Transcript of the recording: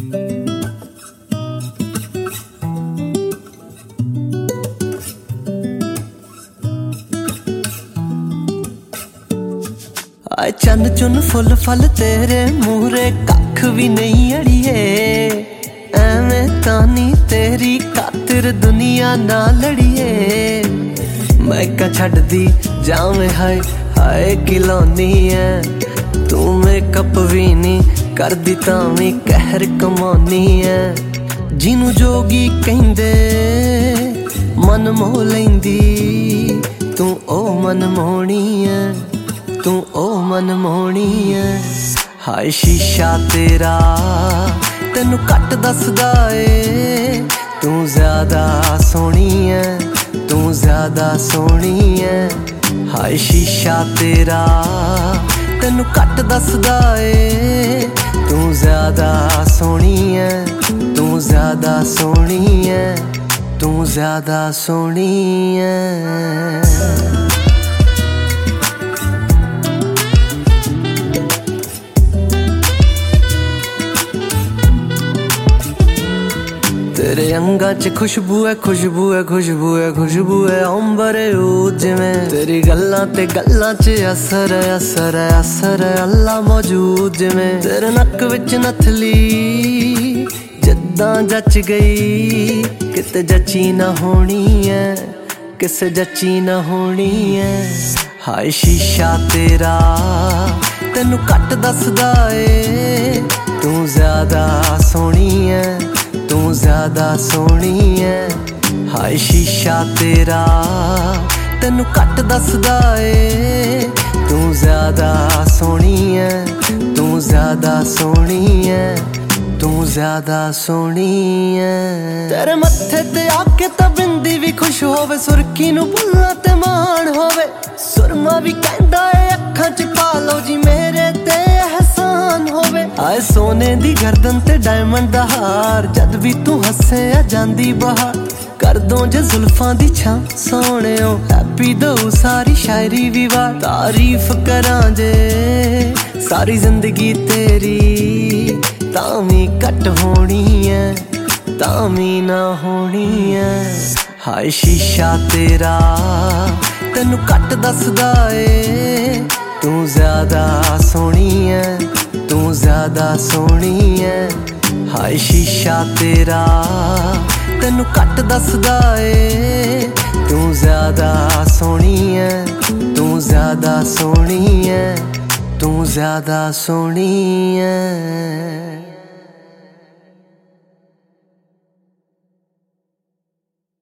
आए चन चुन फुल फल तेरे मूहरे कख भी नहीं अड़िए, एवें तानी तेरी खातिर दुनिया ना लड़िए। मैं क्या छड़ दी जावे हाय हाय किलानी है, तू मेकअप भी नहीं कर दी तावी कहर कमानी है। जिनू जोगी कहंदे मन मोह लैंदी, तू ओ मन मोहनी है, तू ओ मन मोहनी है। हाय शीशा तेरा तेनू घट दसदा ए, तू ज्यादा सोहनी है, तू ज्यादा सोहनी है। हाय शीशा तेरा तेनू घट दसदा ए, तू ज्यादा सोहनी है, तू ज्यादा सोहनी है, तू ज्यादा सोहनी है। तेरे अंगा च खुशबू है, खुशबू है, खुशबू है, खुशबू है अंबर जिवें। तेरी गल्लां ते गल्लां च असर है, असर है, असर है अल्लाह मौजूद जिवें। तेरे नक विच नथली जिद्दां जच गई, किते जची ना होनी है, किसे जची ना होनी है। हाय शीशा तेरा तेनू घट दसदा ए, तू ज्यादा सोहनी है, तू ज्यादा सोहनी है। हाय शीशा तेरा तेनू घट दसदा ए, तू ज्यादा सोहनी है, तू ज्यादा सोहनी है, तू ज्यादा सोहनी है। तेरे मत्थे ते आके तां बिंदी भी खुश होवे, सुरखी नू बुल्लां ते मान होवे। सुरमा भी कहंदा ए अखां च पा लो जी मेरे ते एहसान होवे। आए सोने दी गर्दन ते डायमंड दा हार, जद भी तू हसे आ जांदी बहार। कर दो जे जुल्फां दी छां सोहणियो, हैप्पी दो सारी शायरी भी वार। तारीफ करां जे सारी जिंदगी तेरी, तामी घट होनी है, तामी ना होनी है। हाय शीशा तेरा तेनू घट दसदा ए, तू ज्यादा सोहनी है, तू ज्यादा सोहनी है। हाय शीशा तेरा तेनू घट दसदा ए, तू ज्यादा सोहनी है, तू ज्यादा सोहनी है, तू ज्यादा सोहनी है।